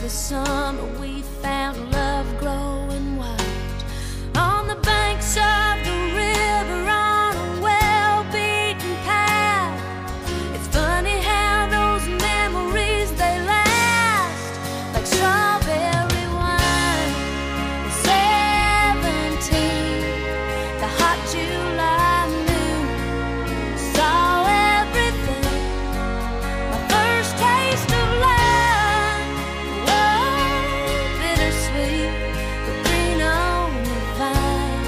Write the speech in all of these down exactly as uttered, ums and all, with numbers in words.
the summer we found love growing wild on the banks of the river on a well-beaten path. It's funny how those memories, they last like strawberry wine. Seventeen, the hot July moon saw everything. My first taste of love, whoa, bittersweet, but green on the vine,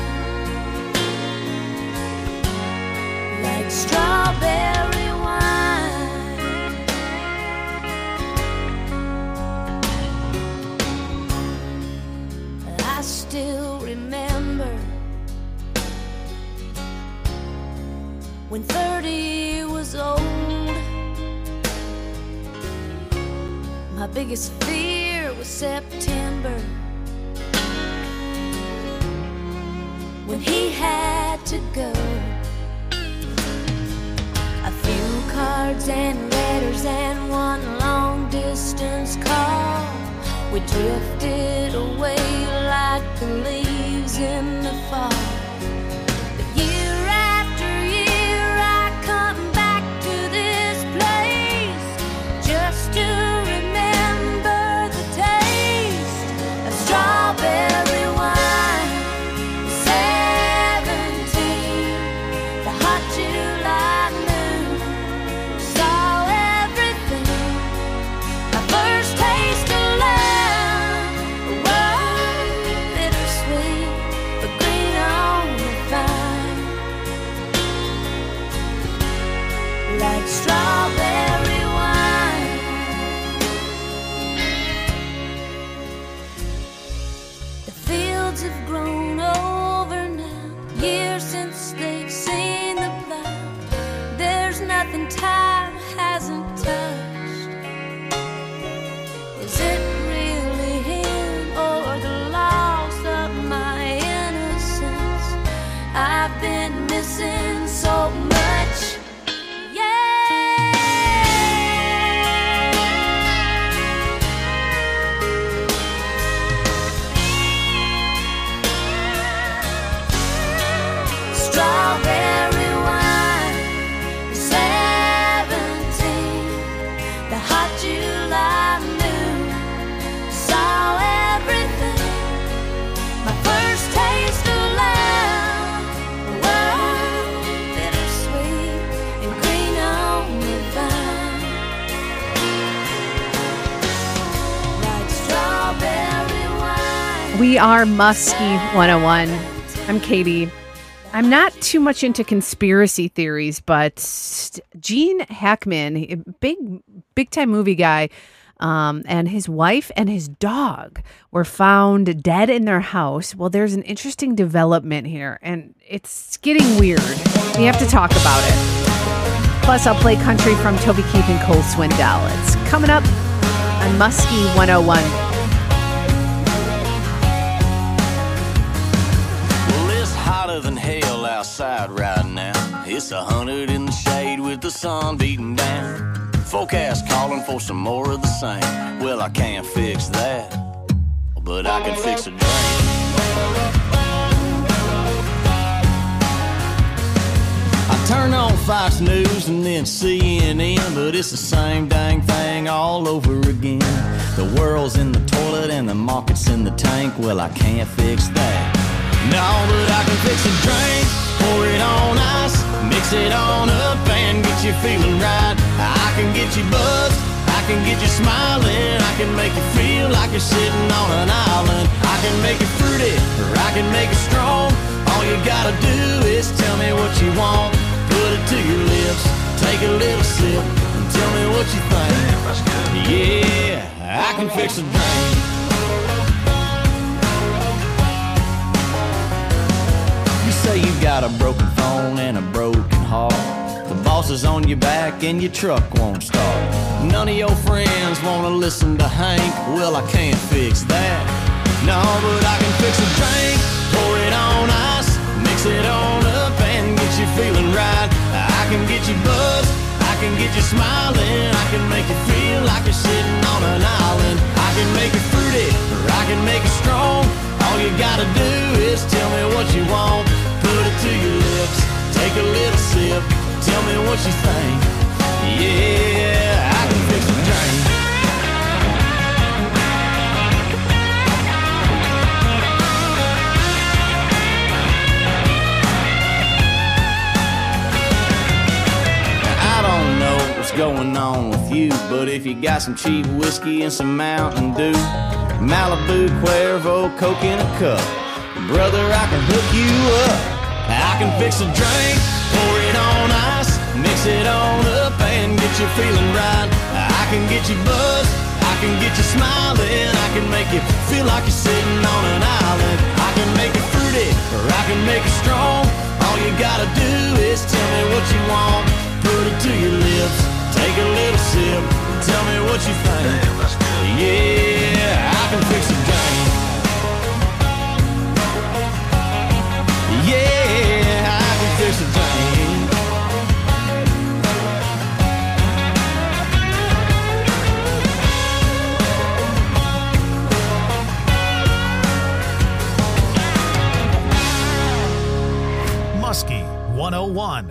like strawberry wine. I still remember when thirty was old. My biggest fear was September, when he had to go. A few cards and letters and one long distance call. We drifted away like the leaves in the fall. But year after year I come back to this place just to remember the taste of strawberry wine. Seventeen, the hot July moon saw everything. My first taste of love, whoa, bittersweet, but green on the vine, like strawberry wine. The fields have grown over now, years since they've seen the plow. There's nothing time hasn't touched. Is it really him or the loss of my innocence? I've been missing so much. Yeah. Strawberry wine. Seventeen, the hot July moon saw everything. My first taste of love, whoa, bittersweet and green on the vine, like strawberry wine. We are Muskie one oh one. I'm Katie. I'm not too much into conspiracy theories, but Gene Hackman, a big, big time movie guy, um, and his wife and his dog were found dead in their house. Well, there's an interesting development here, and it's getting weird. We have to talk about it. Plus, I'll play country from Toby Keith and Cole Swindell. It's coming up on Muskie one oh one. Well, it's hotter than hell outside right now. It's a hundred in the shade with the sun beating down. Forecast calling for some more of the same. Well, I can't fix that, but I can fix a drink. I turn on Fox News and then C N N, but it's the same dang thing all over again. The world's in the toilet and the market's in the tank. Well, I can't fix that. No, but I can fix a drink. Pour it on ice, mix it on up and get you feeling right. I can get you buzzed, I can get you smiling. I can make you feel like you're sitting on an island. I can make it fruity, or I can make it strong. All you gotta do is tell me what you want. Put it to your lips, take a little sip, and tell me what you think. Yeah, I can fix a drink. Say you got a broken phone and a broken heart. The boss is on your back and your truck won't start. None of your friends wanna listen to Hank. Well, I can't fix that. No, but I can fix a drink. Pour it on ice, mix it on up and get you feeling right. I can get you buzzed, I can get you smiling. I can make you feel like you're sitting on an island. I can make can make it strong. All you gotta do is tell me what you want. Put it to your lips, take a little sip. Tell me what you think. Yeah, I can fix a drink. Going on with you, but if you got some cheap whiskey and some Mountain Dew, Malibu, Cuervo, Coke in a cup, brother, I can hook you up. I can fix a drink, pour it on ice, mix it on up and get you feeling right. I can get you buzzed, I can get you smiling, I can make you feel like you're sitting on an island. I can make it fruity, or I can make it strong. All you gotta do is tell me what you want. Put it to your lips, take a little sip, tell me what you think. Yeah, I can fix a drink. Yeah, I can fix a drink. Muskie one oh one.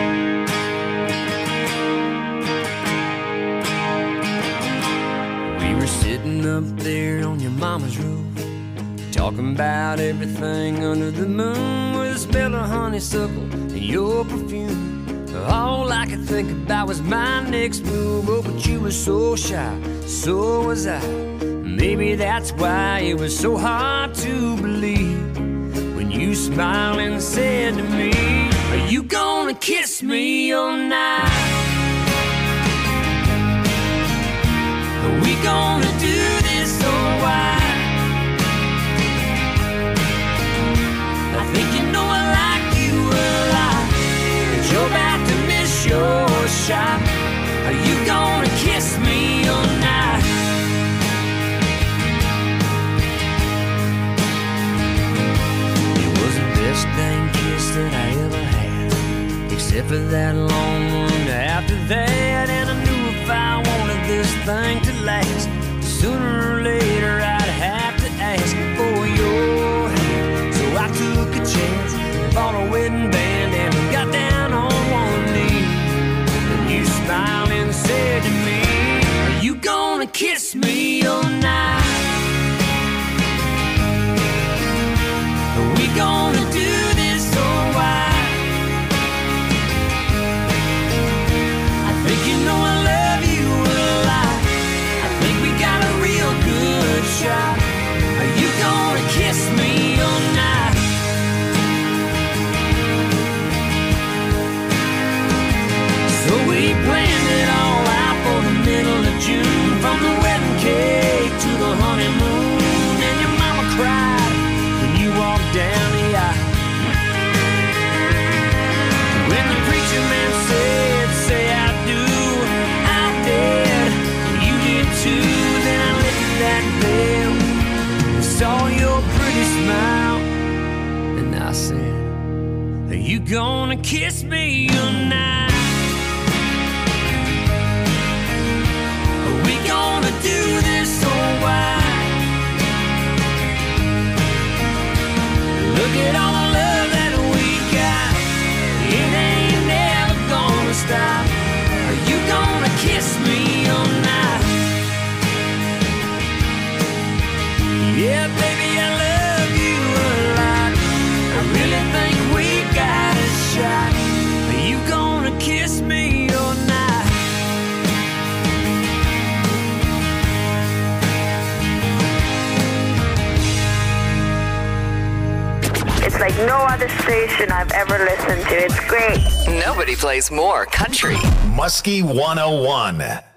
Sitting up there on your mama's roof, talking about everything under the moon, with a smell of honeysuckle and your perfume. All I could think about was my next move. Oh, but you were so shy, so was I. Maybe that's why it was so hard to believe when you smiled and said to me, are you gonna kiss me all night? Are we gonna do this or why? I think you know I like you a lot, but you're about to miss your shot. Are you gonna kiss me all night? It was the best dang kiss that I ever had, except for that long one after that. And I knew if I wanted this thing to last, sooner or later I'd have to ask for your hand. So I took a chance, bought a wedding band, and got down on one knee. And you smiled and said to me, are you gonna kiss me all night? Are we gonna do this or why? I think you know I love you a lot. I think we got a real good shot. Are you gonna kiss me all night? So we planned it all out for the middle of June, from the wedding cake to the honeymoon. And your mama cried when you walked down the aisle. When the preacher man said, say I do, I did, you did too. Then I lifted that veil and saw your pretty smile, and I said, are you gonna kiss me tonight? Are we gonna do this or why? Look at all the love that we got, it ain't never gonna stop. Are you gonna kiss me all night? Yeah, baby, I love you a lot. I really think we got a shot. Are you gonna kiss me all night? It's like no other station I've ever listened to. It's great. Nobody plays more country. Muskie one oh one.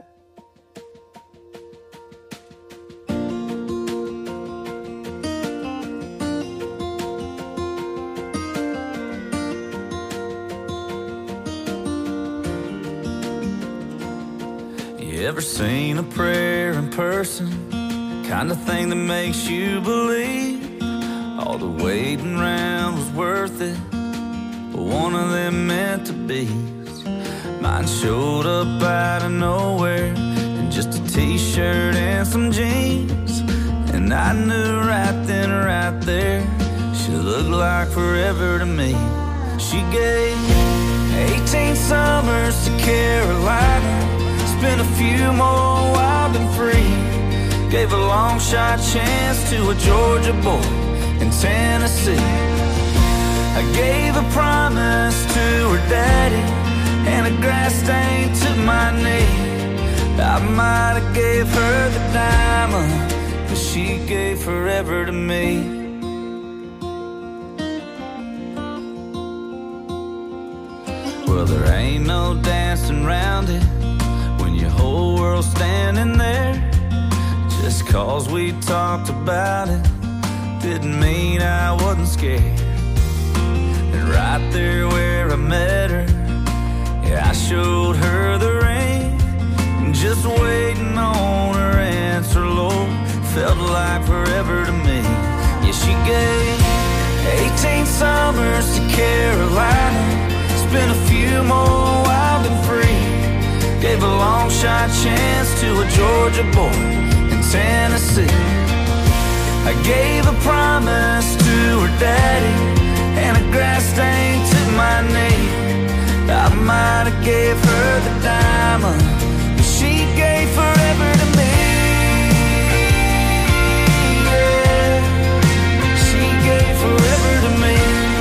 You ever seen a prayer in person? Kind of thing that makes you believe all the waiting around was worth it, but one of them meant to be. Mine showed up out of nowhere in just a t-shirt and some jeans, and I I knew right then, right there, she looked like forever to me. She gave eighteen summers to Carolina, spent a few more wild and free. Gave a long shot chance to a Georgia boy in Tennessee. I gave a promise to her daddy and a grass stain to my knee. I might have gave her the diamond, but she gave forever to me. Well, there ain't no dancing around it when your whole world's standing there. Just cause we talked about it didn't mean I wasn't scared. And right there where I met her, yeah, I showed her the ring. Just waiting on her answer, Lord, felt like forever to me. Yeah, she gave eighteen summers to Carolina, spent a few more wild and free. Gave a long shot chance to a Georgia boy in Tennessee. I gave a promise to her daddy and a grass stain to my knee. I might have gave her the diamond, but she gave forever to me. Yeah, she gave forever to me.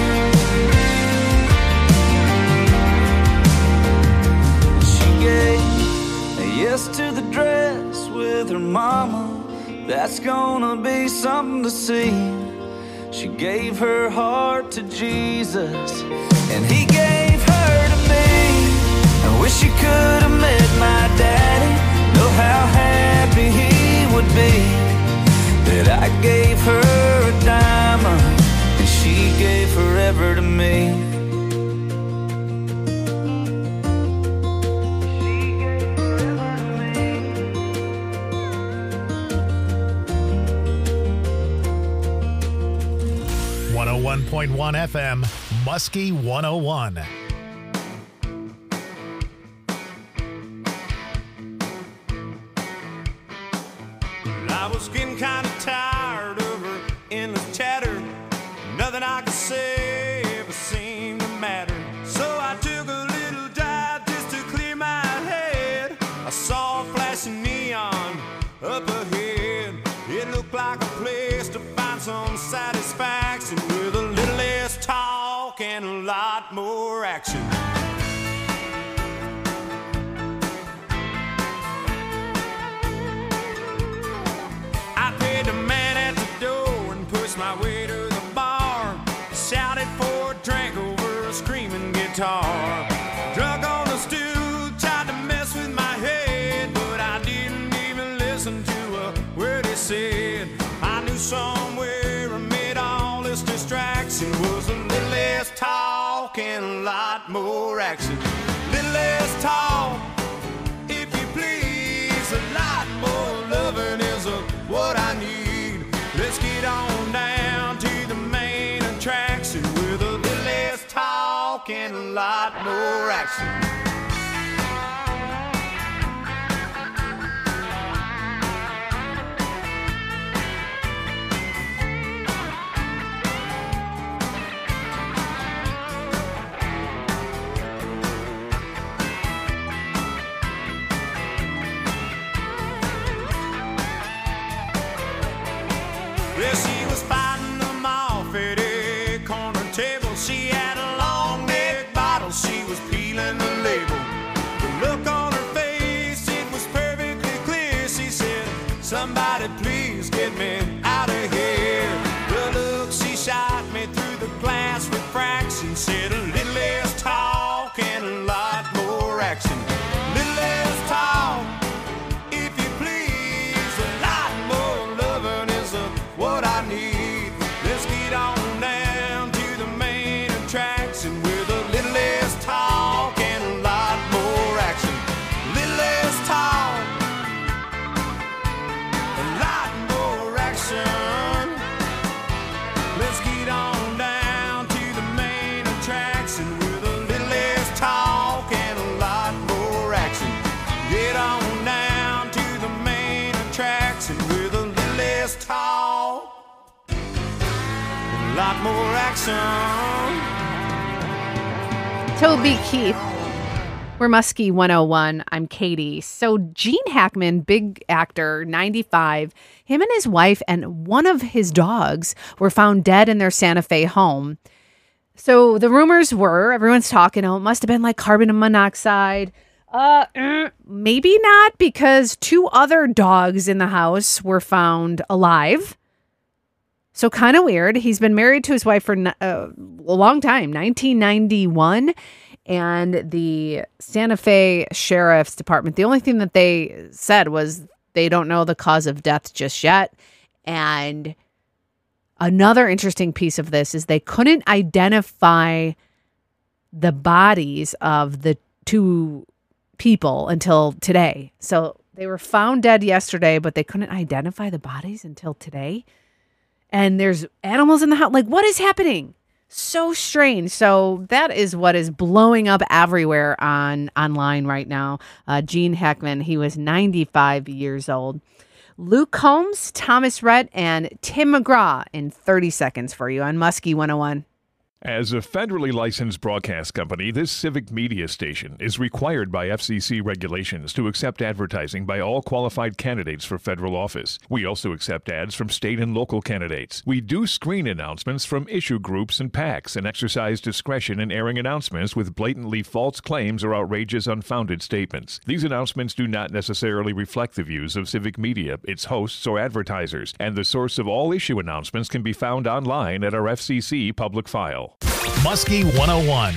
Yes to the dress with her mama, that's gonna be something to see. She gave her heart to Jesus, and he gave her to me. I wish she could have met my daddy, know how happy he would be that I gave her a diamond, and she gave forever to me. one oh one point one F M, Muskie one oh one. I was getting kind of tired of her endless chatter. Nothing I could say ever seemed to matter. So I took a little dive just to clear my head. I saw a flashing neon up ahead. It looked like a place to find some satisfaction with a little less talk and a lot more action. I paid the man at the door and pushed my way to the bar. Shouted for a drink over a screaming guitar. Drunk on the stool, tried to mess with my head, but I didn't even listen to a word he said. I knew somewhere amid all this distraction was a little less talk and a lot more action. Little less talk, if you please, a lot more loving is a, what I need. Let's get on down to the main attraction with a little less talk and a lot more action. Well, she was fighting them off at a corner table. She had a long neck bottle, she was peeling the label. The look on her face, it was perfectly clear. She said, somebody please get me out of here. The look she shot me through the glass refraction said a little less talk and a lot more action. Little less talk, if you please, a lot more loving is a, what I need. a lot more action. Toby Keith. We're Muskie one oh one. I'm Katie. So Gene Hackman, big actor, ninety-five, him and his wife and one of his dogs were found dead in their Santa Fe home. So the rumors were, everyone's talking, oh, it must have been like carbon monoxide. Uh, eh, maybe not, because two other dogs in the house were found alive. So kind of weird. He's been married to his wife for uh, a long time, nineteen ninety-one. And the Santa Fe Sheriff's Department, the only thing that they said was they don't know the cause of death just yet. And another interesting piece of this is they couldn't identify the bodies of the two people until today. So they were found dead yesterday, but they couldn't identify the bodies until today. And there's animals in the house. Like, what is happening? So strange. So that is what is blowing up everywhere on online right now. Uh, Gene Hackman, he was ninety-five years old. Luke Combs, Thomas Rhett, and Tim McGraw in thirty seconds for you on Muskie one oh one. As a federally licensed broadcast company, this civic media station is required by F C C regulations to accept advertising by all qualified candidates for federal office. We also accept ads from state and local candidates. We do screen announcements from issue groups and PACs and exercise discretion in airing announcements with blatantly false claims or outrageous, unfounded statements. These announcements do not necessarily reflect the views of civic media, its hosts, or advertisers, and the source of all issue announcements can be found online at our F C C public file. Muskie one oh one.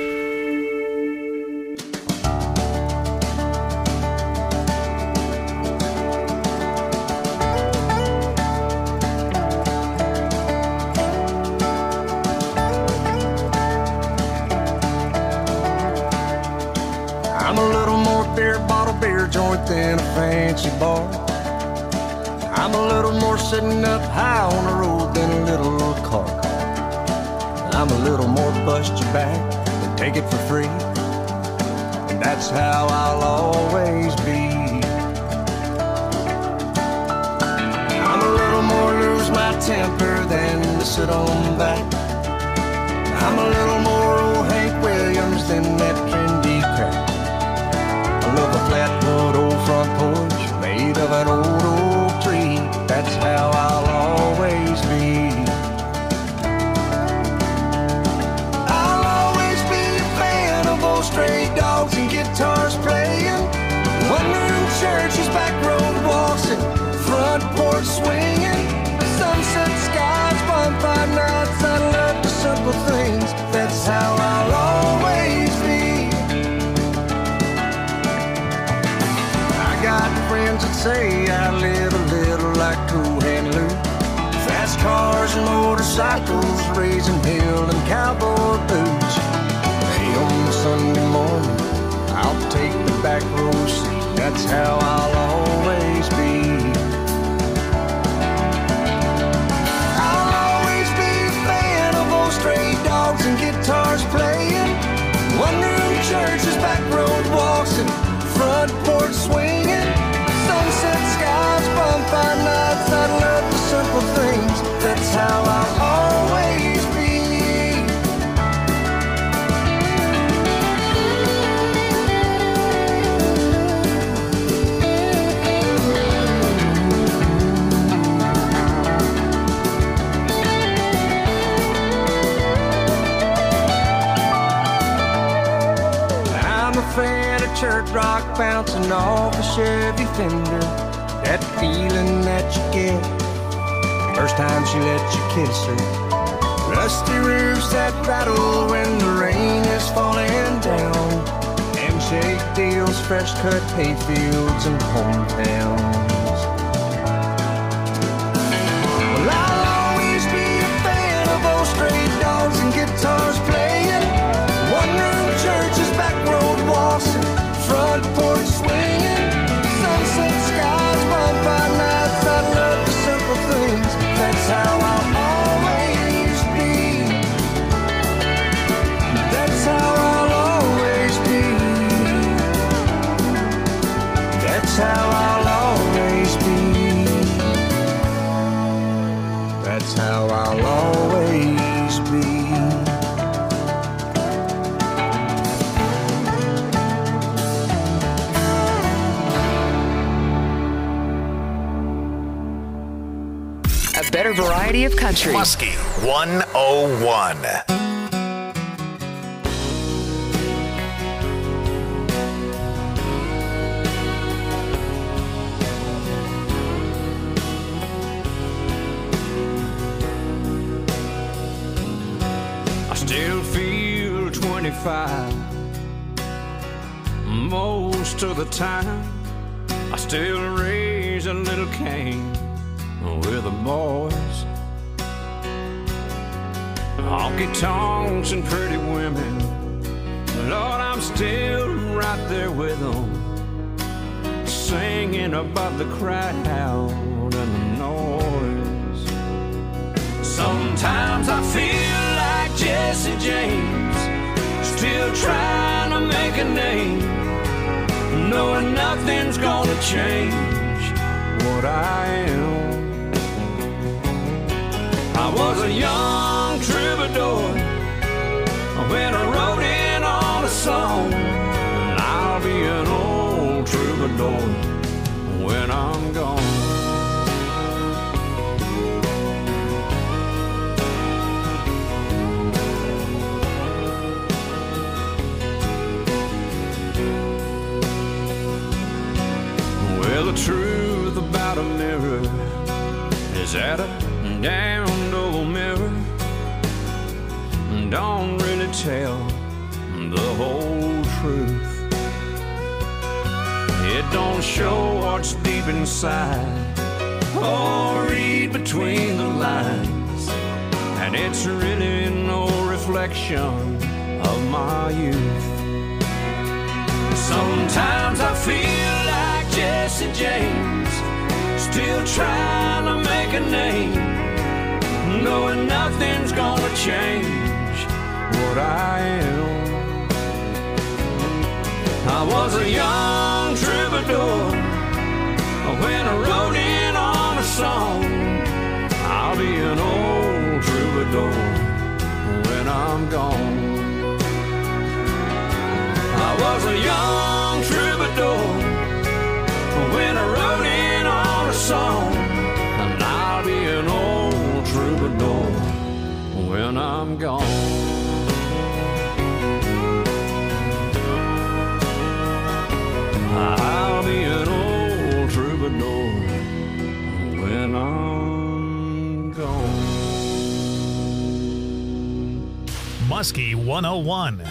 I'm a little more beer bottle beer joint than a fancy bar. I'm a little more sitting up high on the road than a little car. I'm a little more bust your back than take it for free. And that's how I'll always be. I'm a little more lose my temper than to sit on back. I'm a little more old Hank Williams than that trendy crap. I love a flatwood old front porch made of an old oak tree. That's how I'll always be. Stray dogs and guitars playing, one-room churches, back road walks, and front porch swinging, sunset skies, bonfire nights. I love the simple things. That's how I'll always be. I got friends that say I live a little like Cool Hand Luke. Fast cars and motorcycles, raising hell and cowboy boots. On the Sunday morning, I'll take the back row seat. That's how I'll always be. I'll always be a fan of old stray dogs and guitars playing, one-room churches, back road walks, and front porch swinging, sunset skies, bonfire nights. I love the simple things. That's how I'll always be. Fan of church rock bouncing off a Chevy fender. That feeling that you get first time she let you kiss her. Rusty roofs that rattle when the rain is falling down. Handshake deals, fresh cut hay fields and hometowns. Well, I'll always be a fan of old stray dogs and guitars playing, one-room churches, back road walks, and front porch swinging, sunset skies, bonfire nights. I love the simple things. That's how I'll always be. That's how I'll always be. That's how I'll always be. That's how I'll always be. better variety of country. Muskie one oh one. I still feel twenty-five most of the time. I still raise a little Cain with the boys. Honky tonks and pretty women, Lord, I'm still right there with them, singing above the crowd and the noise. Sometimes I feel like Jesse James, still trying to make a name, knowing nothing's gonna change what I am. I was a young troubadour when I wrote in on a song, and I'll be an old troubadour when I'm gone. Well, the truth about a mirror is that a damned old mirror don't really tell the whole truth. It don't show what's deep inside or read between the lines, and it's really no reflection of my youth. Sometimes I feel like Jesse James, still trying to make a name, knowing nothing's gonna change what I am. I was a young troubadour when I wrote in on a song. I'll be an old troubadour when I'm gone. I was a young troubadour when I wrote in on a song, and I'll be an old troubadour when I'm gone. I'll be an old troubadour when I'm gone. Muskie one oh one.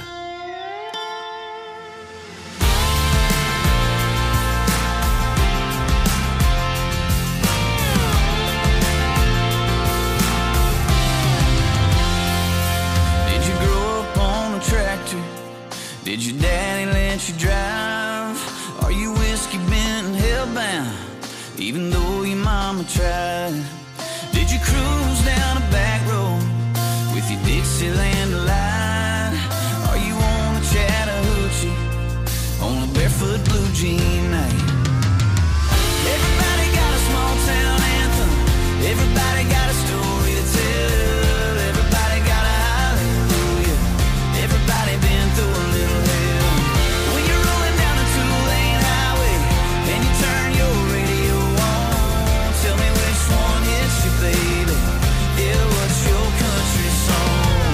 Did your daddy let you drive? Are you whiskey bent and hellbound, even though your mama tried? Did you cruise down a back road with your Dixieland delight? Are you on a Chattahoochee on a barefoot blue jean night? Everybody got a small town anthem, everybody got a story to tell, everybody got a hallelujah, everybody been through a little hell. When you're rolling down a two-lane highway and you turn your radio on, tell me which one hits you, baby. Yeah, what's your country song?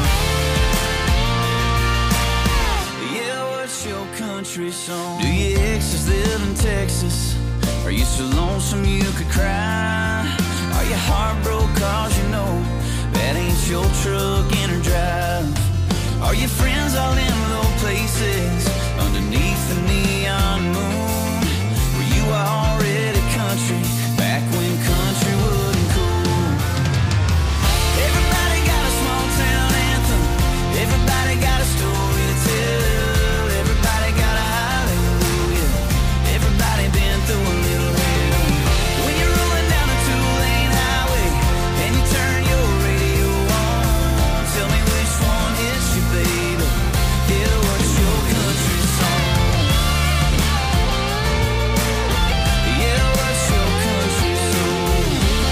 Yeah, what's your country song? Do your exes live in Texas? Are you so lonesome you could cry? Are you heartbroken cause you know that ain't your truck in or drive? Are your friends all in low places underneath the neon moon? Were you already country back when country wasn't cool? Everybody got a small town anthem, everybody got a story to tell, everybody got a hallelujah, everybody been through a little hell. When you're rolling down a two-lane highway and you turn your radio on, tell me which one hits you, baby. Yeah, what's your country song? Yeah, what's your country song?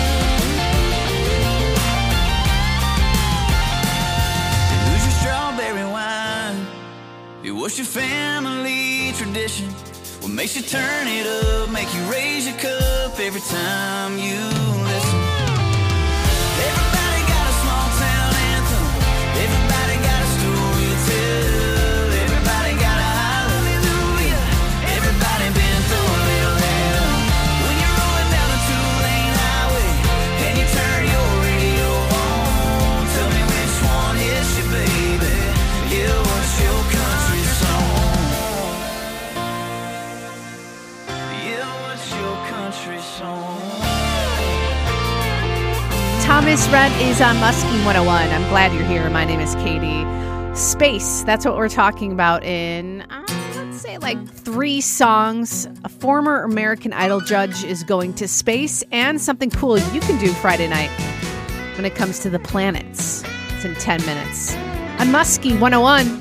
Who's your strawberry wine? What's your family tradition? What makes you turn it up, make you raise your cup every time you listen? country song. Thomas Rhett is on Muskie one oh one. I'm glad you're here. My name is Katie. Space, that's what we're talking about in, uh, let's say, like three songs. A former American Idol judge is going to space, and something cool you can do Friday night when it comes to the planets. It's in ten minutes. On Muskie one oh one.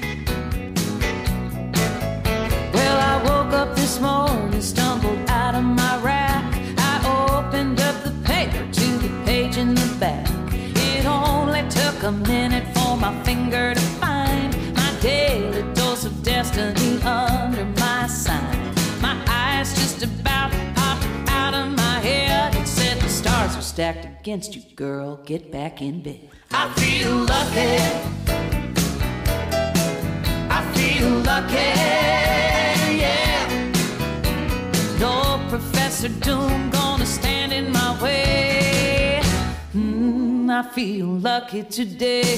Well, I woke up this morning, stumbled out of my rack. I opened up the paper to the page in the back. It only took a minute for my finger to find my daily dose of destiny under my sign. My eyes just about popped out of my head. It said the stars are stacked against you, girl. Get back in bed. I feel lucky. I feel lucky, yeah. No Professor Doom gonna stand in my way. Mm, I feel lucky today.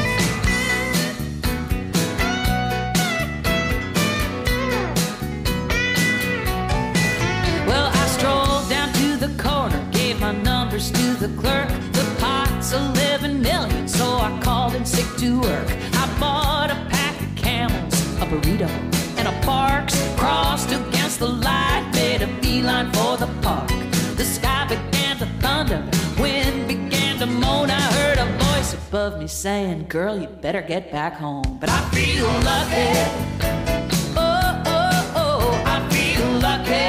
Well, I strolled down to the corner, gave my numbers to the clerk. The pot's eleven million, so I called in sick to work. I bought a pack of Camels, a burrito, and a Parks. Crossed against the light, made a beeline for the park. The sky began to thunder, wind began to moan. I heard a voice above me saying, girl, you better get back home. But I feel lucky. Oh, oh, oh, I feel lucky.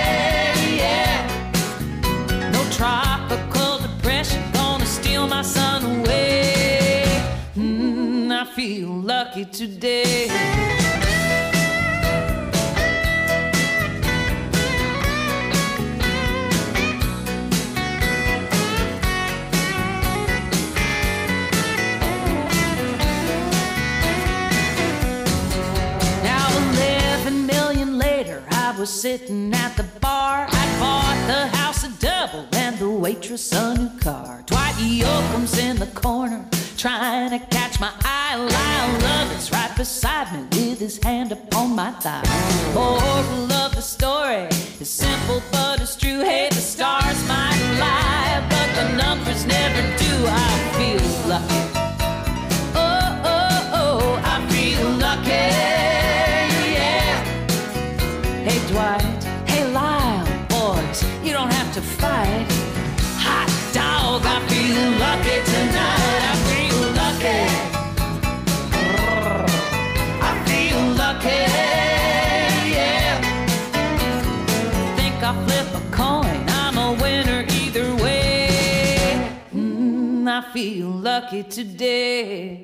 Yeah. No tropical depression gonna steal my sun away. Mm, I feel lucky today. I was sitting at the bar. I bought the house a double and the waitress a new car. Dwight Yoakam's in the corner trying to catch my eye. Lyle Lovett's right beside me with his hand upon my thigh. Moral of the story is simple but it's true. Hey, the stars might lie, but the numbers never do. I feel lucky. Oh, oh, oh, I feel lucky. Hey Dwight, hey Lyle, boys, you don't have to fight. Hot dog, I feel lucky tonight. I feel lucky. I feel lucky, yeah. Think I'll flip a coin, I'm a winner either way. Mm, I feel lucky today.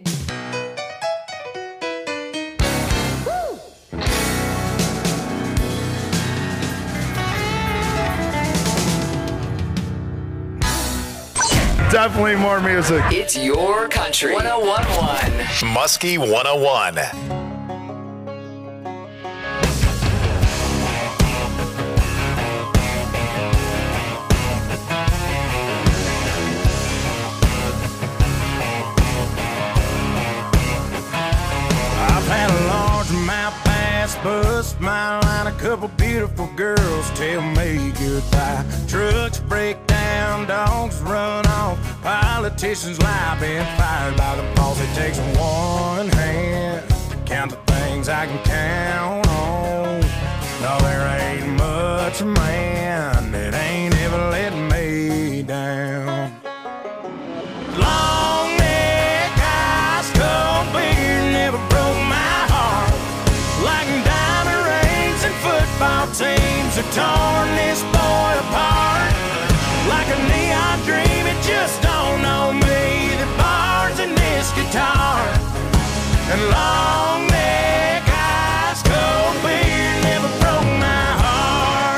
Definitely more music. It's your country. one oh one point one. Muskie one oh one. I've had a largemouth bass bust my line, a couple beautiful girls tell me goodbye. Trucks break down, dogs run off, politicians lie, been fired by the boss. It takes one hand to count the things I can count on. No, there ain't much man that ain't ever let me down. Long neck, ice cold beer never broke my heart. Like diamond rings and football teams have torn this boy apart. Like a neon dream, it just dawned on me. The bars in this guitar and long neck, ice cold beer never broke my heart.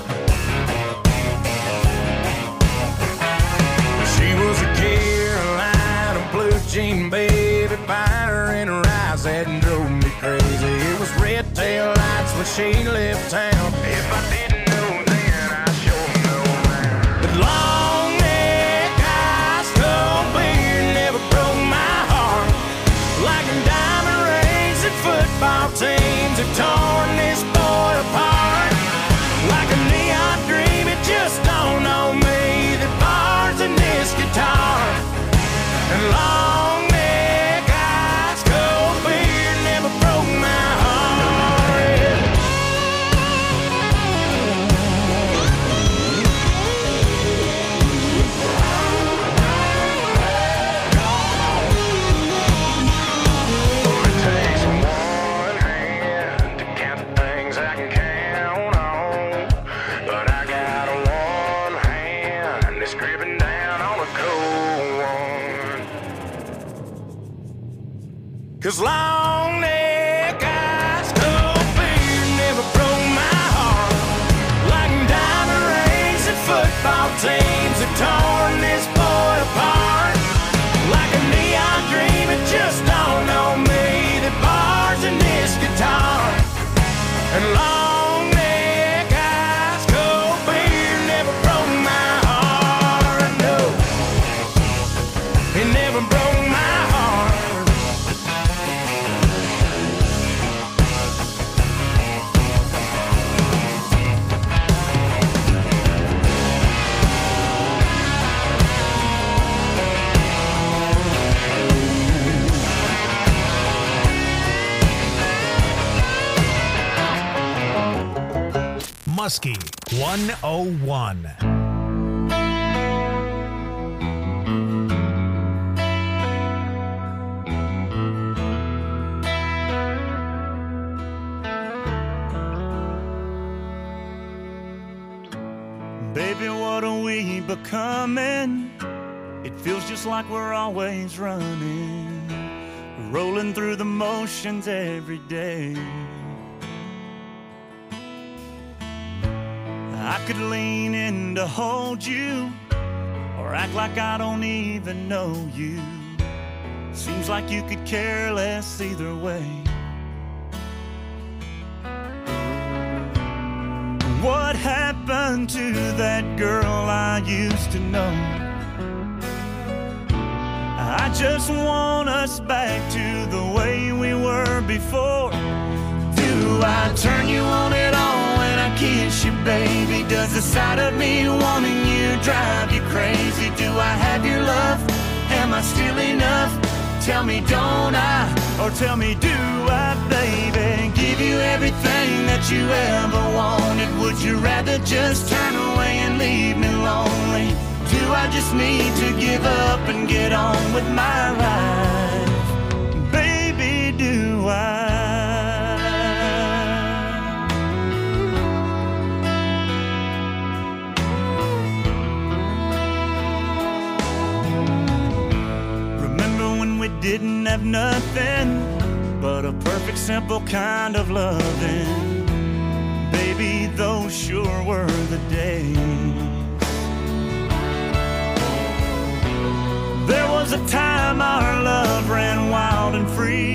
She was a Carolina blue jean baby, fire in her eyes that drove me crazy. It was red tail lights when she left town. If I didn't know then, I sure know now. But long neck, ice cold beer never broke my heart. Like diamond rings and football teams have torn this boy apart. Like a neon dream, it just 'cause long neck ice cold beer never broke my heart like diamond rings and football teams have torn this boy apart. Like a neon dream, it just dawned on me that bars in this guitar and long neck ice cold beer never broke my heart. No, it never broke my heart. Muskie one oh one. Baby, what are we becoming? It feels just like we're always running, rolling through the motions every day. I could lean in to hold you, or act like I don't even know you. Seems like you could care less either way. What happened to that girl I used to know? I just want us back to the way we were before. Do I turn you on at all when I kiss you, baby? Does the sight of me wanting you drive you crazy? Do I have your love? Am I still enough? Tell me, don't I? Or tell me, do I, baby? Give you everything that you ever wanted. Would you rather just turn away and leave me lonely? Do I just need to give up and get on with my life? Baby, do I? Didn't have nothing but a perfect, simple kind of loving. Baby, those sure were the days. There was a time our love ran wild and free,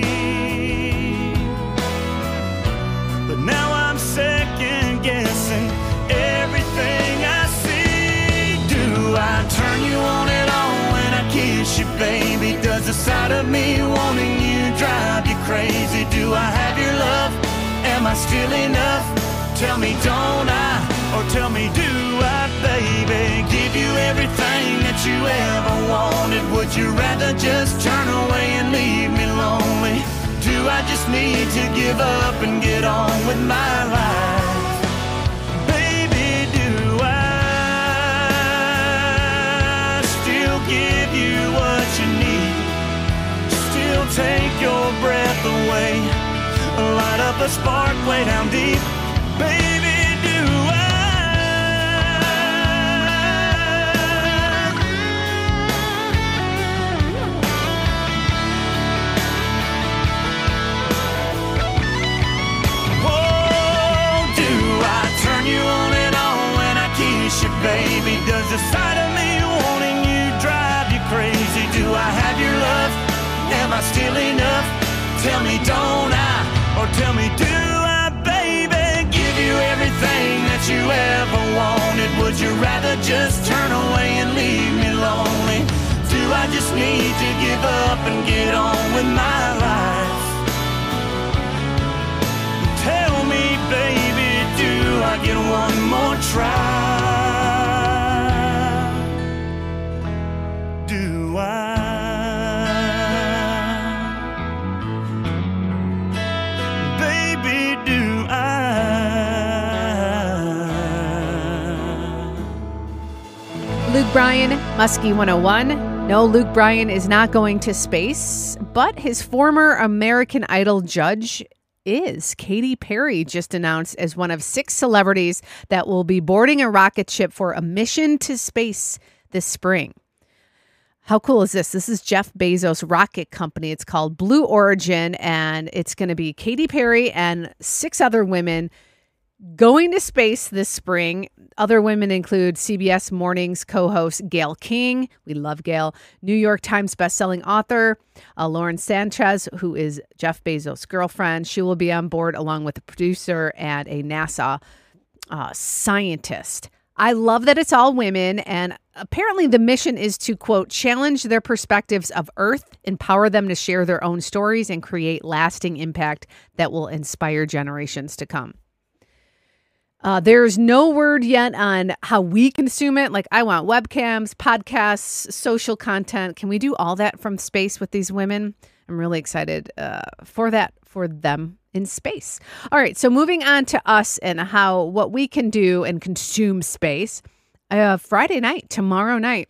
but now I'm second guessing everything I see. Do I turn you on at all when I kiss you, baby? Does the sight of me wanting you drive you crazy? Do I have your love? Am I still enough? Tell me, don't I? Or tell me, do I, baby? Give you everything that you ever wanted. Would you rather just turn away and leave me lonely? Do I just need to give up and get on with my life? Baby, do I still give you what you need? Still take your breath away, light up a spark way down deep. Baby, do baby, does the sight of me wanting you drive you crazy? Do I have your love? Am I still enough? Tell me, don't I? Or tell me, do I, baby? Give you everything that you ever wanted. Would you rather just turn away and leave me lonely? Do I just need to give up and get on with my life? Tell me, baby, do I get one more try? Do I? Baby, do I? Luke Bryan, Muskie one oh one. No, Luke Bryan is not going to space, but his former American Idol judge is. Katy Perry just announced as one of six celebrities that will be boarding a rocket ship for a mission to space this spring. How cool is this? This is Jeff Bezos' rocket company. It's called Blue Origin, and it's going to be Katy Perry and six other women going to space this spring. Other women include C B S Mornings co-host Gayle King. We love Gayle. New York Times bestselling author uh, Lauren Sanchez, who is Jeff Bezos' girlfriend. She will be on board along with the producer and a NASA uh, scientist. I love that it's all women, and apparently the mission is to, quote, challenge their perspectives of Earth, empower them to share their own stories, and create lasting impact that will inspire generations to come. Uh, there's no word yet on how we consume it. Like, I want webcams, podcasts, social content. Can we do all that from space with these women? I'm really excited uh, for that, for them in space. All right, so moving on to us and how what we can do and consume space. Uh, Friday night, tomorrow night,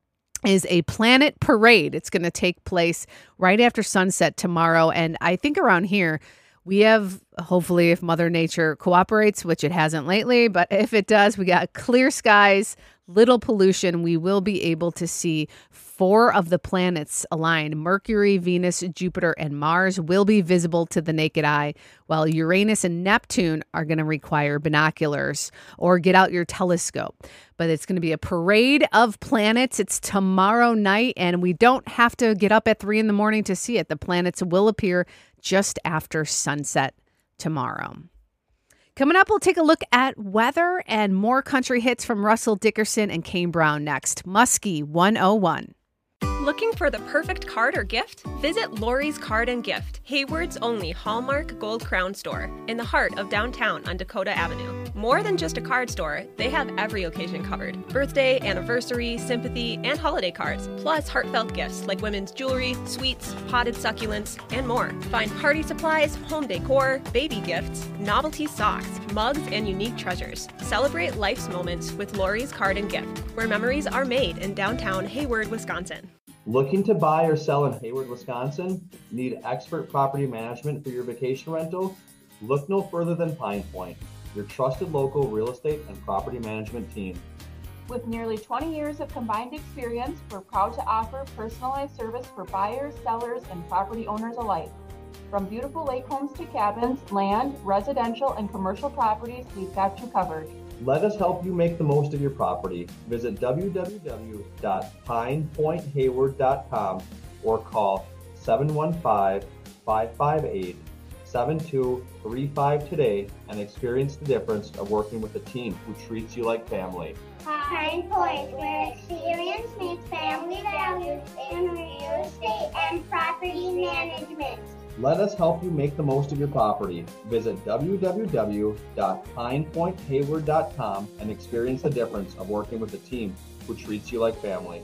is a planet parade. It's going to take place right after sunset tomorrow. And I think around here, we have, hopefully, if Mother Nature cooperates, which it hasn't lately, but if it does, we got clear skies, little pollution. We will be able to see four of the planets aligned. Mercury, Venus, Jupiter, and Mars will be visible to the naked eye, while Uranus and Neptune are going to require binoculars or get out your telescope. But it's going to be a parade of planets. It's tomorrow night, and we don't have to get up at three in the morning to see it. The planets will appear just after sunset tomorrow. Coming up, we'll take a look at weather and more country hits from Russell Dickerson and Kane Brown next. Muskie one oh one. Looking for the perfect card or gift? Visit Lori's Card and Gift, Hayward's only Hallmark Gold Crown store in the heart of downtown on Dakota Avenue. More than just a card store, they have every occasion covered. Birthday, anniversary, sympathy, and holiday cards, plus heartfelt gifts like women's jewelry, sweets, potted succulents, and more. Find party supplies, home decor, baby gifts, novelty socks, mugs, and unique treasures. Celebrate life's moments with Lori's Card and Gift, where memories are made in downtown Hayward, Wisconsin. Looking to buy or sell in Hayward, Wisconsin? Need expert property management for your vacation rental? Look no further than Pine Point, your trusted local real estate and property management team. With nearly twenty years of combined experience, we're proud to offer personalized service for buyers, sellers, and property owners alike. From beautiful lake homes to cabins, land, residential, and commercial properties, we've got you covered. Let us help you make the most of your property. Visit w w w dot pine point hayward dot com or call seven one five, five five eight, seven two three five today and experience the difference of working with a team who treats you like family. Pine Point, where experience meets family values in real estate and property management. Let us help you make the most of your property. Visit w w w dot pine point hayward dot com and experience the difference of working with a team who treats you like family.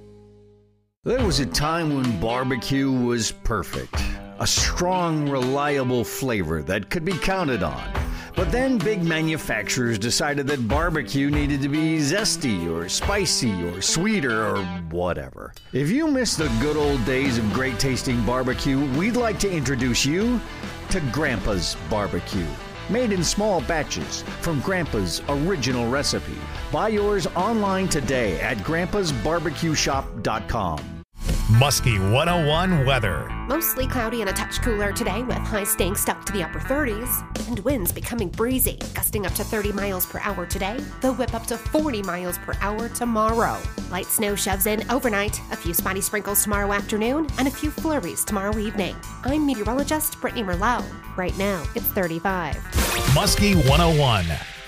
There was a time when barbecue was perfect. A strong, reliable flavor that could be counted on. But then big manufacturers decided that barbecue needed to be zesty or spicy or sweeter or whatever. If you miss the good old days of great tasting barbecue, we'd like to introduce you to Grandpa's Barbecue. Made in small batches from Grandpa's original recipe. Buy yours online today at grandpas barbecue shop dot com. Muskie one oh one weather. Mostly cloudy and a touch cooler today with highs staying stuck to the upper thirties and winds becoming breezy, gusting up to thirty miles per hour today. They'll whip up to forty miles per hour tomorrow. Light snow shoves in overnight, a few spotty sprinkles tomorrow afternoon, and a few flurries tomorrow evening. I'm meteorologist Brittany Merlot. Right now, it's thirty-five. Muskie one oh one.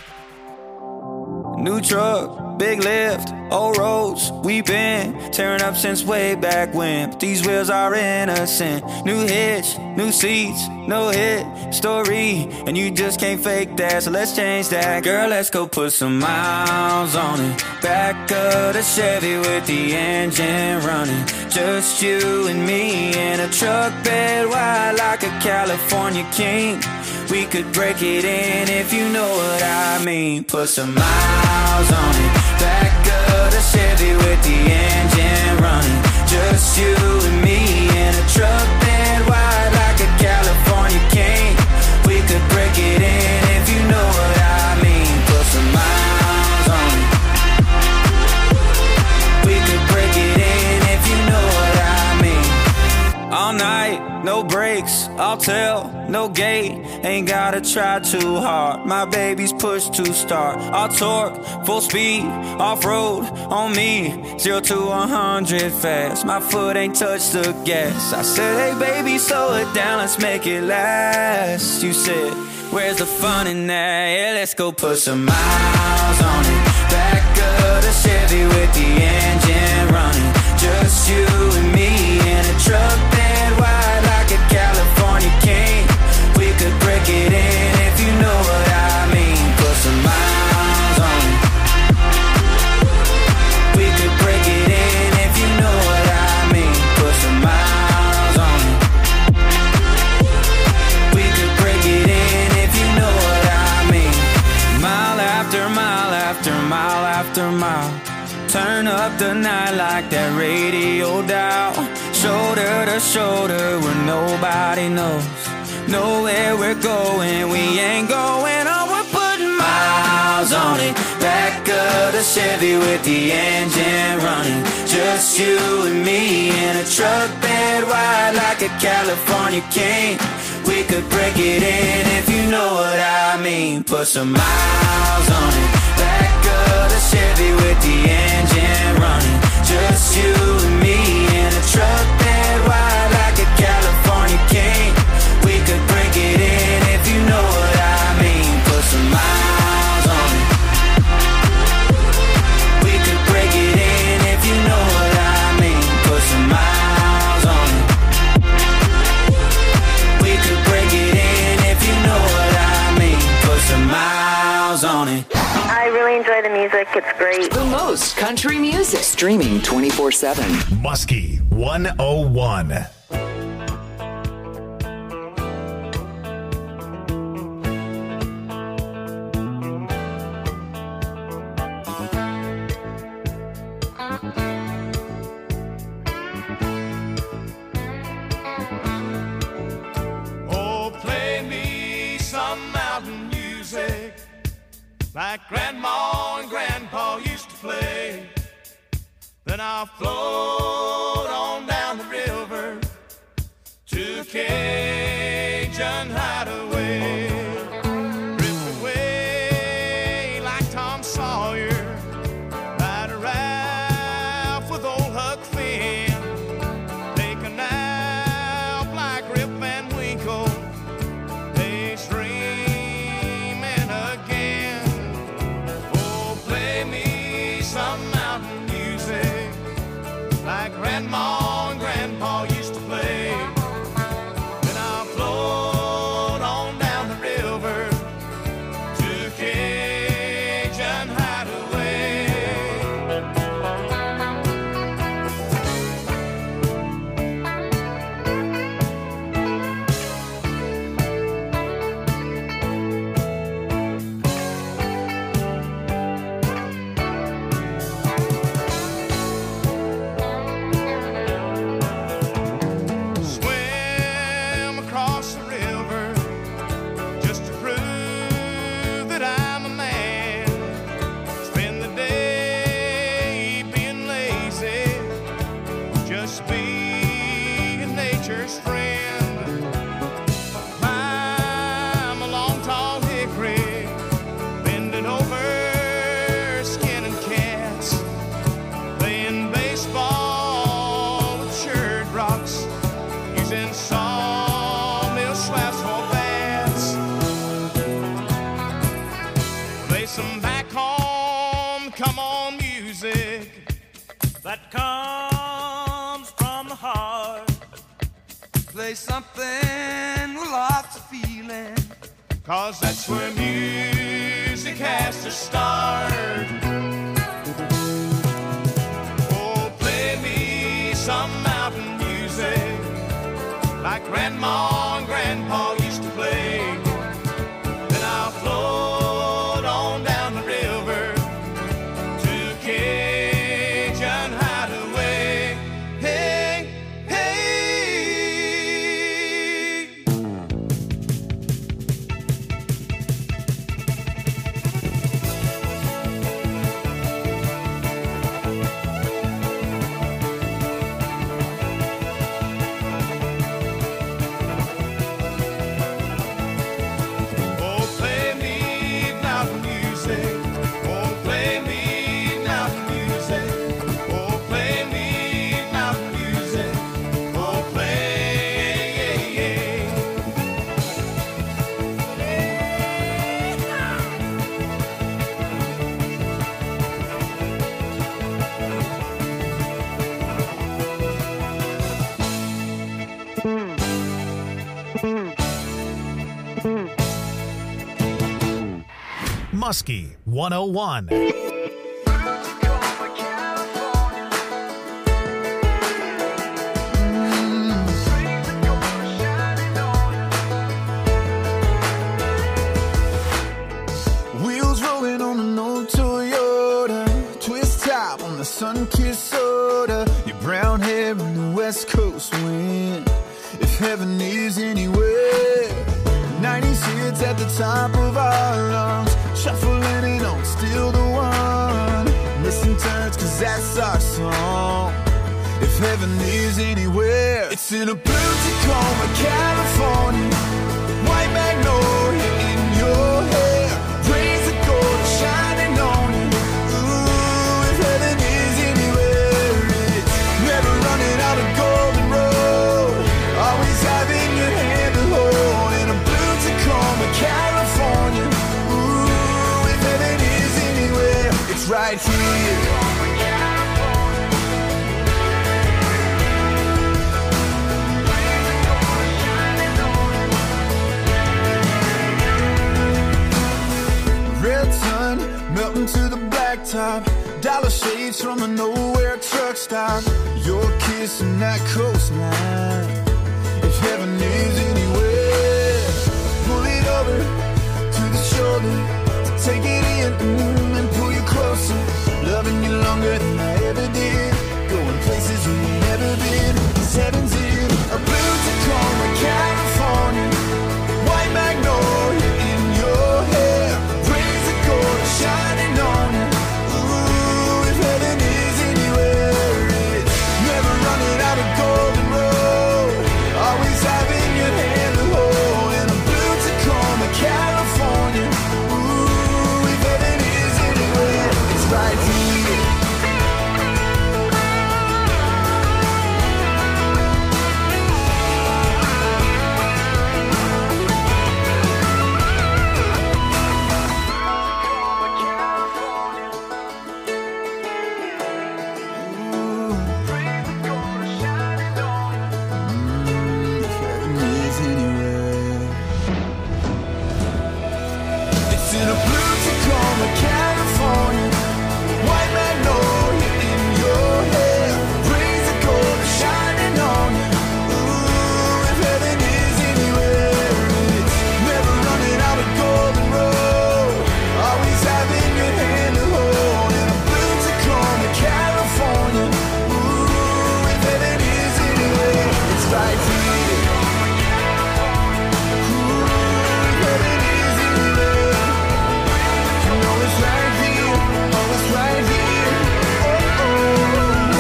New truck, big lift, old roads, we been tearing up since way back when. But these wheels are innocent. New hitch, new seats, no hit story, and you just can't fake that, so let's change that. Girl, let's go put some miles on it. Back of the Chevy with the engine running. Just you and me in a truck bed wide like a California king. We could break it in if you know what I mean. Put some miles on it. Back of the Chevy with the engine running. Just you and me in a truck bed wide like a California king. We could break it in if you know what I mean. Put some miles on it. We could break it in if you gate, ain't gotta try too hard. My baby's push to start. All torque, full speed, off-road on me. Zero to one hundred fast, my foot ain't touched the gas. I said, hey baby, slow it down, let's make it last. You said, where's the fun in that? Yeah, let's go put some miles on it. Back of the Chevy with the engine running. Just you and me in a truck bed wide like a California king. We could break it in if you know what I mean. Put some miles on it. We could break it in if you know what I mean. Put some miles on it. We could break it in if you know what I mean. Mile after mile after mile after mile. Turn up the night like that radio dial. Shoulder to shoulder where nobody knows. Know where we're going, we ain't going on. We're putting miles on it. Back of the Chevy with the engine running. Just you and me in a truck bed wide like a California king. We could break it in if you know what I mean. Put some miles on it. Back of the Chevy with the engine running. Just you and me in a truck bed wide like a California king. We could break it in if you know what I mean. Put some miles on it. We could break it in if you know what I mean. Put some miles on it. We could break it in if you know what I mean. Put some miles on it. I really enjoy the music. It's great. The most country music. Streaming twenty-four seven. Muskie one oh one. Oh, play me some mountain music like Grandma and Grandpa used to play. Then I'll float on down the river to Cajun Hideaway. Drift away like Tom Sawyer, ride a raft with old Huck Finn. Take a nap like Rip Van Winkle, daydreaming again. Oh, play me some mountain music like Grandma and Grandpa used to play. Then I'll float on down the river to Cajun Hideaway. Swim across the river just to prove that I'm a man. Spend the day being lazy, just being nature's friend. Climb a long tall hickory, bending over, skinning cats, playing baseball with shirt rocks, using sawmill swabs for bats. Play some back home, come on music that comes from the heart. Play something with lots of feeling, 'cause that's where music has to start. Oh, play me some mountain music like Grandma and Grandpa used to play. Then I'll float on down the river to Cajun Hideaway. Hey, hey. Muskie one oh one. Wheels rolling on an old Toyota, twist top on the sun-kissed soda, your brown hair in the West Coast wind. If heaven is anywhere, nineties hits at the top of our lungs, shuffling it on Still the One. Listen turns, cause that's our song. If heaven is anywhere, it's in a blue Tacoma, California, white magnolia in your hair, rays of gold shining on you. Ooh, if heaven is anywhere, it's never running out of golden road, always having your hand to hold in a blue Tacoma, California. Ooh, if heaven is anywhere, it's right here. Red sun melting to the blacktop, dollar shades from a nowhere truck stop, your kiss and that coastline. If heaven is anywhere, pull it over to the shoulder to take it in mm, and pull you closer, loving you longer than I ever did, going places we've never been. Cause heaven's in a blue Tacoma, California, white magnolia in your hair, rays of gold shining on you. Ooh, if heaven is anywhere, it's never running out of golden road, always having your hand to hold in a blue Tacoma, California. Ooh, if heaven is anywhere, it's right here. It's in a blue Tacoma, California, white magnolia in your hair, rays of gold shining on you. Ooh, if heaven is anywhere, it's never running out of golden road, always having your hand to hold in a blue Tacoma, California. Ooh, if heaven is anywhere, it's right here. Ooh, if heaven is anywhere, you know it's right here, oh, it's right here. Oh, oh,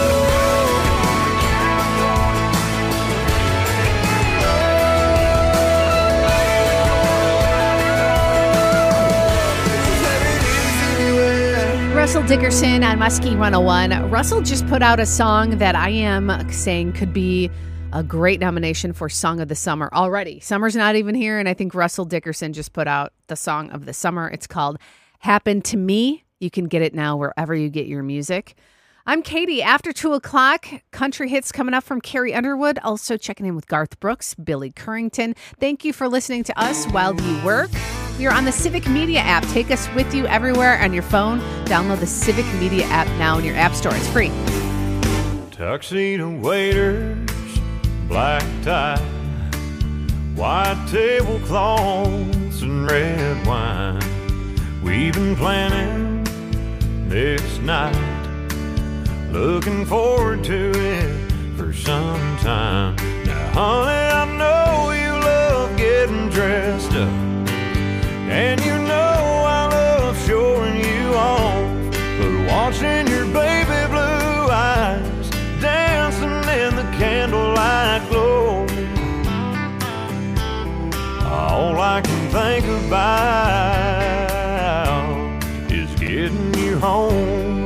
Russell Dickerson on Muskie one oh one. Russell just put out a song that I am saying could be a great nomination for Song of the Summer already. Summer's not even here, and I think Russell Dickerson just put out the Song of the Summer. It's called Happen to Me. You can get it now wherever you get your music. I'm Katie. After two o'clock, country hits coming up from Carrie Underwood. Also checking in with Garth Brooks, Billy Currington. Thank you for listening to us while you work. We are on the Civic Media app. Take us with you everywhere on your phone. Download the Civic Media app now in your app store. It's free. Tuxedo waiters, black tie, white tablecloths and red wine. We've been planning this night, looking forward to it for some time. Now, honey, I know you love getting dressed up, and you know I love showing you off, but watching your baby blue eyes dancing in the candlelight glow, all I can think about is getting you home.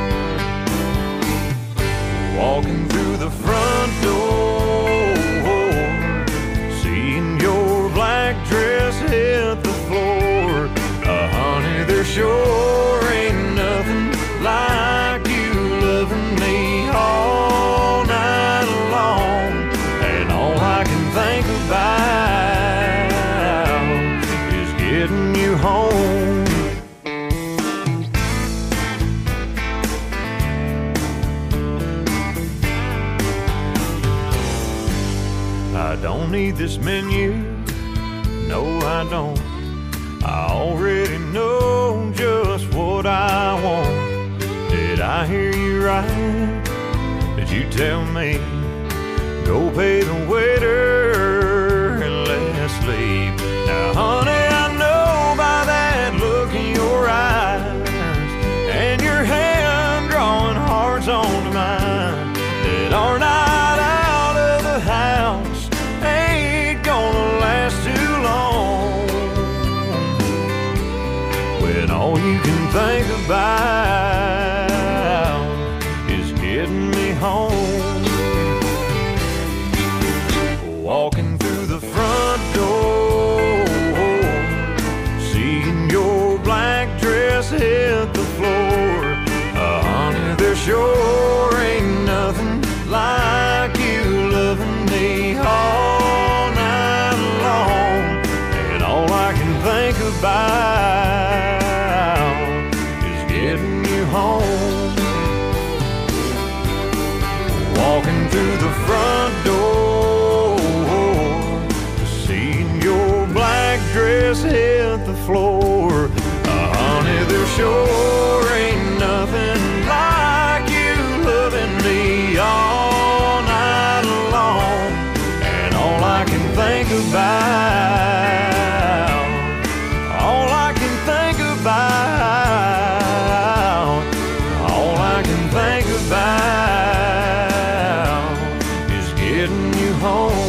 Walking through the front door, seeing your black dress hit the floor. Uh, honey, there sure ain't nothing like you loving me all night long. And all I can think about is getting you home. don't need this menu, no I don't. I already know just what I want. Did I hear you right? Did you tell me go pay the waiter and let's leave? Now honey, I know by that look in your eyes and your hand drawing hearts onto mine that our night out of the house ain't gonna last too long, when all you can think about is getting me home. Walking through the front door, seeing your black dress hit the floor. Uh, honey, there sure ain't nothing like you loving me all night long. And all I can think about is getting you home. Walking through the front door, seeing your black dress hit the floor. Uh, honey, there sure ain't nothing like you loving me all night long. And all I can think about, all I can think about, all I can think about is getting you home.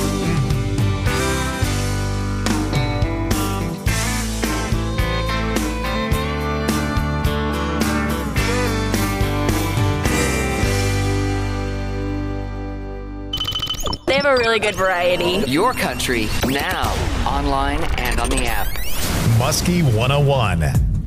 They have a really good variety. Your country, now, online and on the app. Muskie one oh one.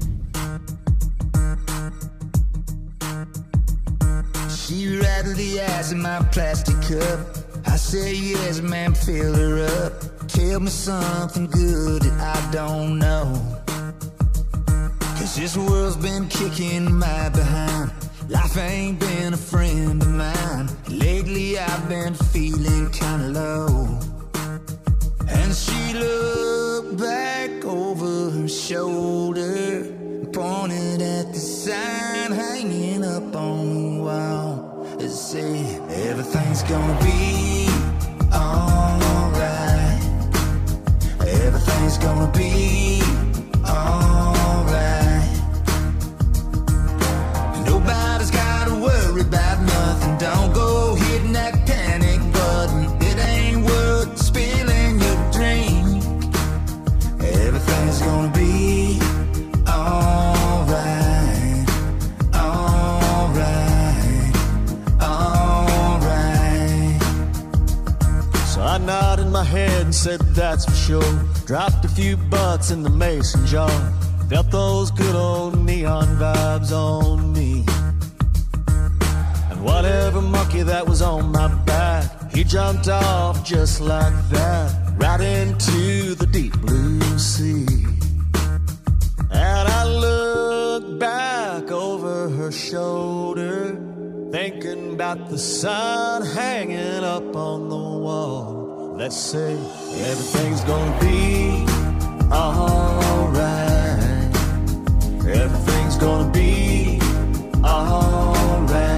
She rattled the ice in my plastic cup. I said yes, man, fill her up. Tell me something good that I don't know, 'cause this world's been kicking my behind. Life ain't been a friend of mine. Lately I've been feeling kinda low. And she looked back over her shoulder, pointed at the sign hanging up on the wall. It said, everything's gonna be alright. Everything's gonna be alright. Nobody's gotta worry about nothing. Don't go hitting that panic button. It ain't worth spilling your drink. Everything's gonna be alright, alright, alright. So I nodded my head and said that's for sure. Dropped a few bucks in the mason jar. Felt those good old neon vibes on me. And whatever monkey that was on my back, he jumped off just like that, right into the deep blue sea. And I looked back over her shoulder, thinking about the sign hanging up on the wall. Let's say everything's gonna be alright. Everything's gonna be alright.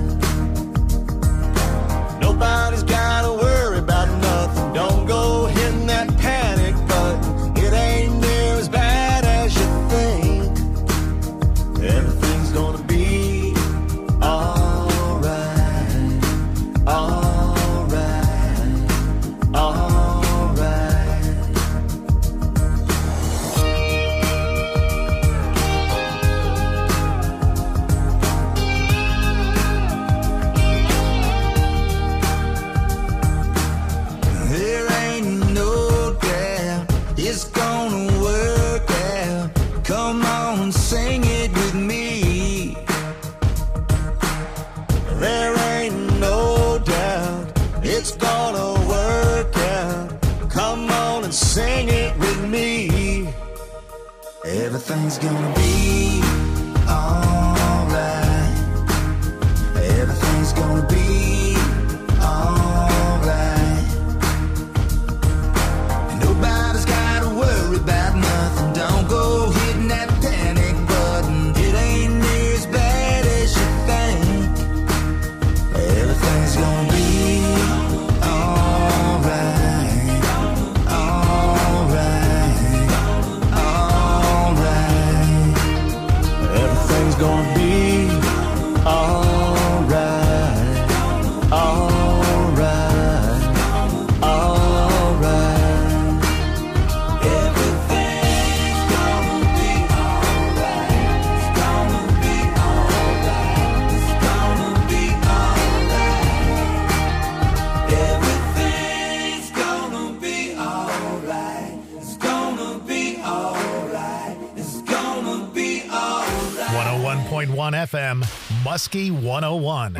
Nobody's gotta worry about nothing. Don't go hitting that panic button. It ain't near as bad as you think. Everything's gonna be alright, alright, alright. Everything's gonna be alright. Everything's gonna be alright. F M, Muskie one oh one.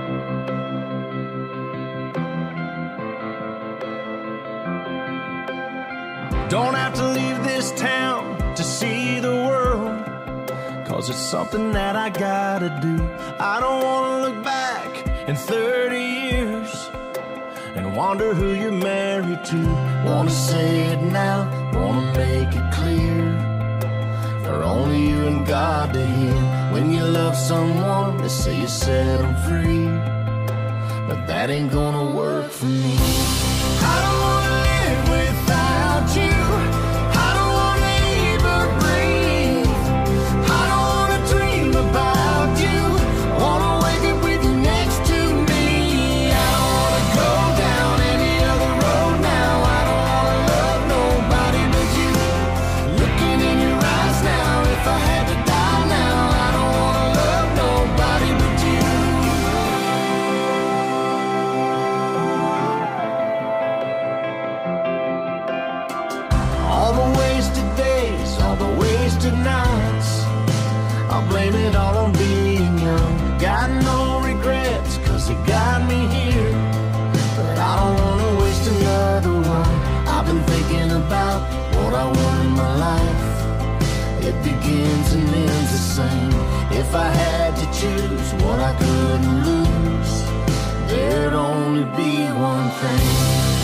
Don't have to leave this town to see the world, 'cause it's something that I gotta do. I don't wanna look back in thirty years and wonder who you're married to. Wanna say it now, wanna make it clear, for only you and God to hear. When you love someone, they say you set them free, but that ain't gonna work for me. I don't wanna live without you. I don't wanna even breathe. I don't wanna dream about you. I wanna wake up with you next to me. I don't wanna go down any other road now. I don't wanna love nobody but you. Looking in your eyes now, if I had to die now, I don't wanna love nobody but you. All the wasted days, all the wasted nights, I'll blame it all on being young. Got no regrets, 'cause it got me here, but I don't wanna waste another one. I've been thinking about what I want in my life. It begins and ends the same. If I had to choose what I couldn't lose, there'd only be one thing.